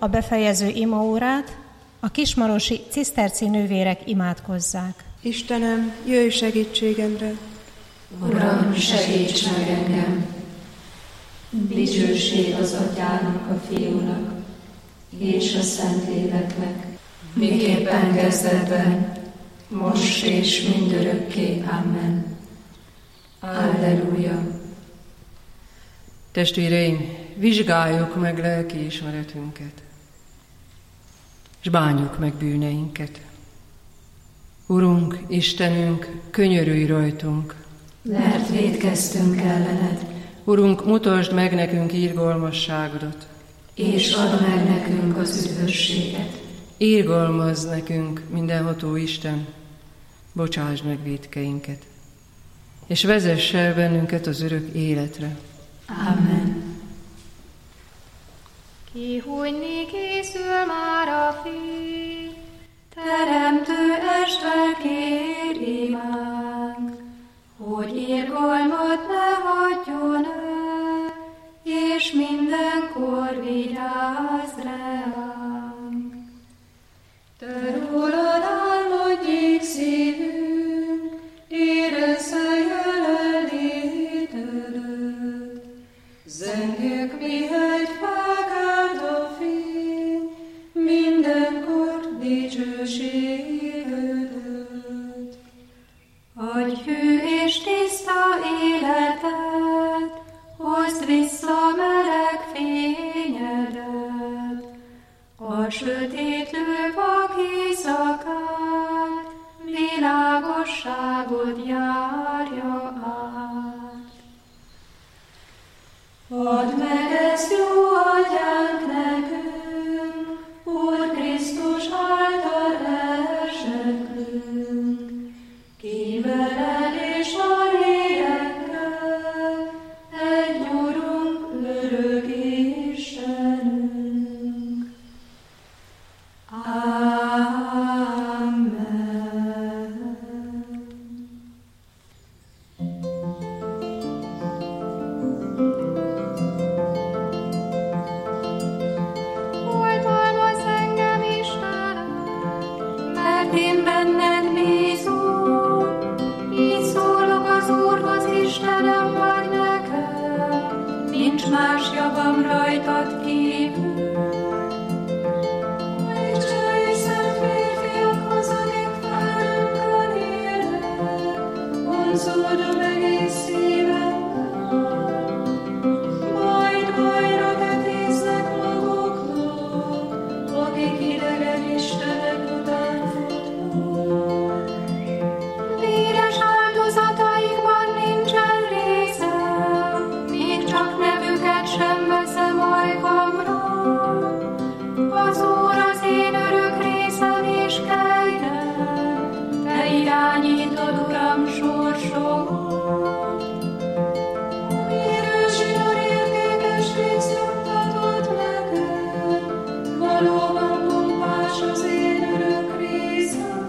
a befejező imaórát a kismarosi ciszterci nővérek imádkozzák. Istenem, jöjj segítségemre! Uram, segíts meg engem! Dicsőség az Atyának, a Fiúnak és a Szentléleknek, miképpen kezdetben, most és mindörökké. Amen. Alleluja! Testvéreim, vizsgáljuk meg lelkiismeretünket, és bánjuk meg bűneinket. Urunk, Istenünk, könyörülj rajtunk, mert vétkeztünk ellened. Urunk, mutasd meg nekünk irgalmasságodat, és add meg nekünk az üdvösséget. Irgalmazz nekünk, mindenható Isten, bocsásd meg vétkeinket, és vezess el bennünket az örök életre. Amen. Kihújni készül már a fény, Teremtő Isten, kér imánk, hogy irgalmat ne hagyjon el, és mindenkor vigyázz ránk. Te rólad álmodjék szívünk, érezze jelenlétedet. Zengjük, mihegy felkelt a fény, mindenkor dicsőségedet. Adj hű és tiszta életet, hozd vissza meleg fényedet. A sötétlő vak éjszakát, világosságod járja át. Add meg ezt, jó Atyánk, nekünk, Úr Krisztus által elsekünk, kiveled és a lélekkel, egy Urunk, örök Istenünk. Amen. oltalmazz engem, Istenem, Mert én benned bízom, így szólok az Úrhoz, Istenem vagy nekem, nincs más javam rajtad kívül. Dicsői szent férfiakhoz, akik felünkön élnek, vonzódom egész szívemmel. Bajra tetéznek maguknak, akik idegen istenek után futnak. Véres áldozataikban nincsen részem, még csak nevüket sem veszem ajkamra. Az Úr az én örök részem és kegyem, te irányítod, Uram, sorsomat. Érősítod értékes részt juttatod nekem, valóban pompás az én örök részem.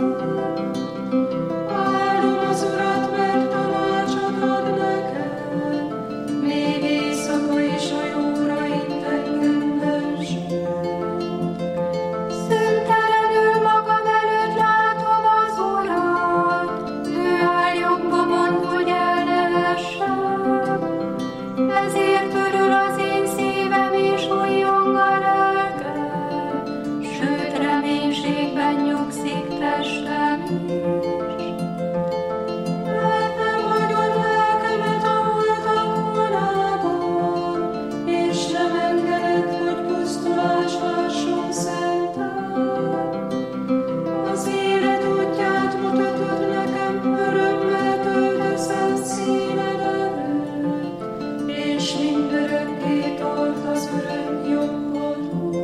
Áldom az Urat, mert tanácsot ad nekem, még éjszaka is a jóra int engem bensőt. Szüntelenül magam előtt látom az Urat, ő áll jobbomon, hogy el ne essem. Ezért örül az én szívem és újjong a lelkem, sőt reménységben nyugszik testem is. Mert nem hagyod lelkemet a holtak vonában, és nem engeded, hogy pusztulás lásson szented. Az élet útját mutatod nekem, örömmel töltesz el színed előtt, és mindörökké tart az örök jobbodon.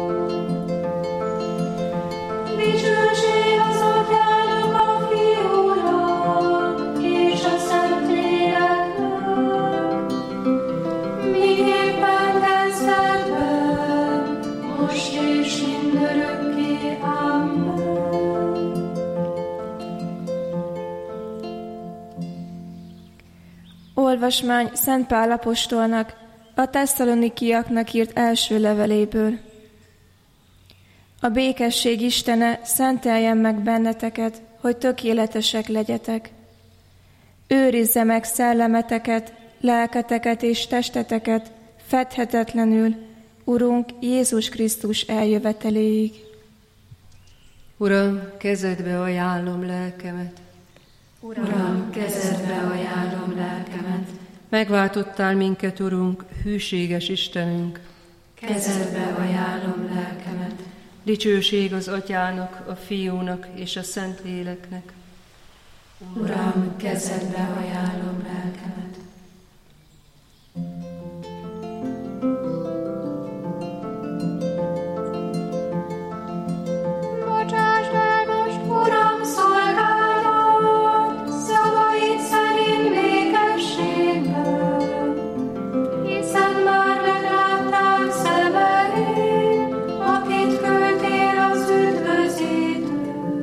Dicsőség az Atyának, a Fiúnak és a Szentléleknek, miképpen kezdetben, most és mindörökké. Amen. Olvasmány Szent Pál apostolnak a tesszalonikiaknak írt első leveléből. A békesség Istene szenteljen meg benneteket, hogy tökéletesek legyetek. Őrizze meg szellemeteket, lelketeket és testeteket fedhetetlenül, Urunk Jézus Krisztus eljöveteléig. Uram, kezedbe ajánlom lelkemet. Uram, kezedbe ajánlom lelkemet. Megváltottál minket, Urunk, hűséges Istenünk. Kezedbe ajánlom lelkemet. Dicsőség az Atyának, a Fiúnak és a Szentléleknek. Uram, kezedbe ajánlom lelkemet. Bocsásd el most, Uram, szolgálat, szavaid szerint békességben, hiszen már megláttál szemeid, akit küldtél az üdvözítő.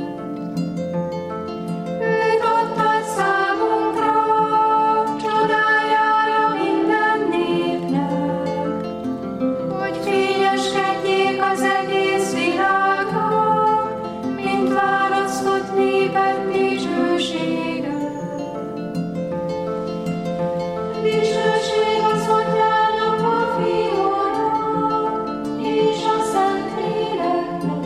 Őt adtad számunkra, csodájára minden népnek, hogy fényeskedjék az egész világnak, mint választott néped dicsősége. Dicsőség az Atyának, a Fiúnak és a Szentléleknek,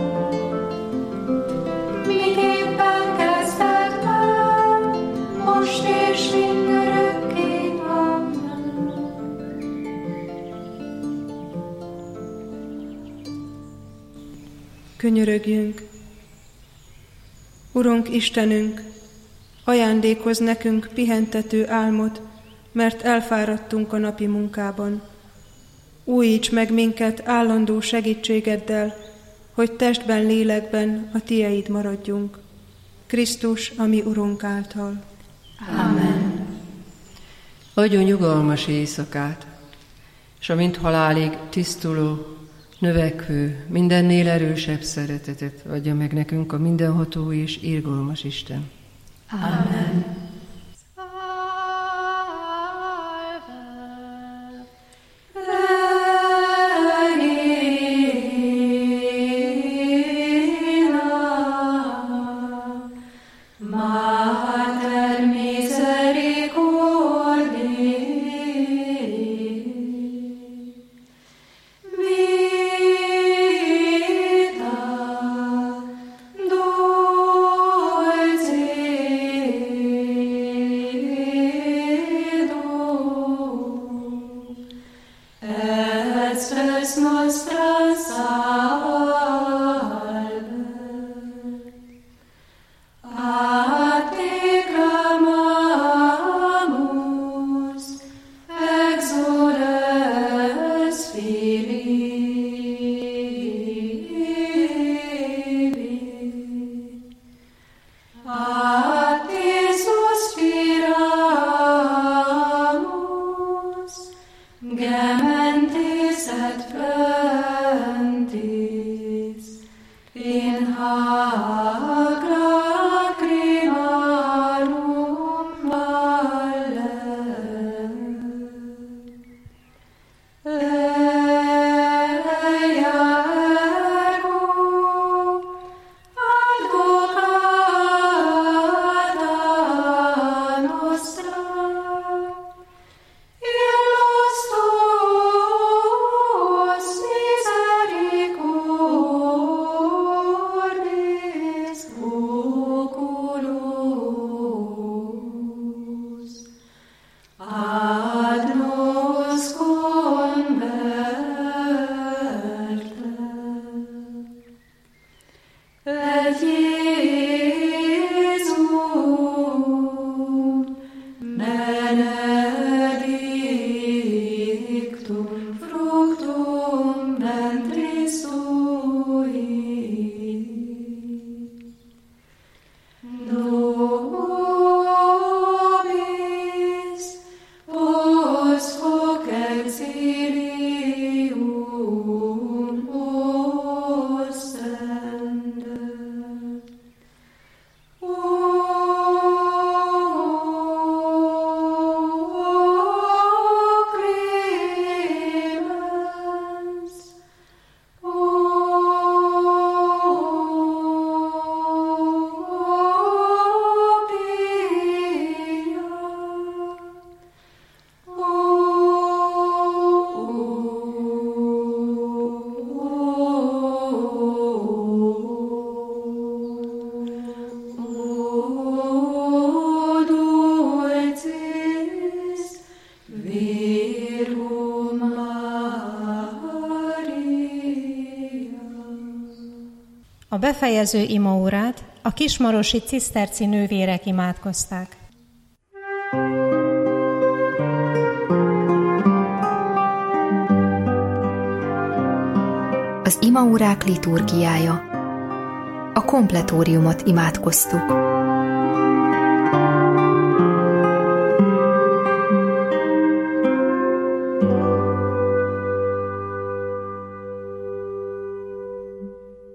miképpen kezdetben, most és mindörökké. Amen. Könyörögjünk! Urunk Istenünk, ajándékozz nekünk pihentető álmot, mert elfáradtunk a napi munkában. Újíts meg minket állandó segítségeddel, hogy testben, lélekben a Tieid maradjunk. Krisztus, a mi Urunk által. Amen. Adjon nyugalmas éjszakát, és amint halálig tisztuló, növekvő, mindennél erősebb szeretetet adja meg nekünk a mindenható és irgalmas Isten. Amen. Mater misericordiae, vita dulcedo, et spes nostra salve. A te clamamus, exules Filii. A te suspiramus, gementes et plentis, in hac lacrimarum valle. Ea ergo advocata nostra, illos tuos misericors A befejező imaórát a kismarosi ciszterci nővérek imádkozták. Az imaórák liturgiája. A kompletóriumot imádkoztuk.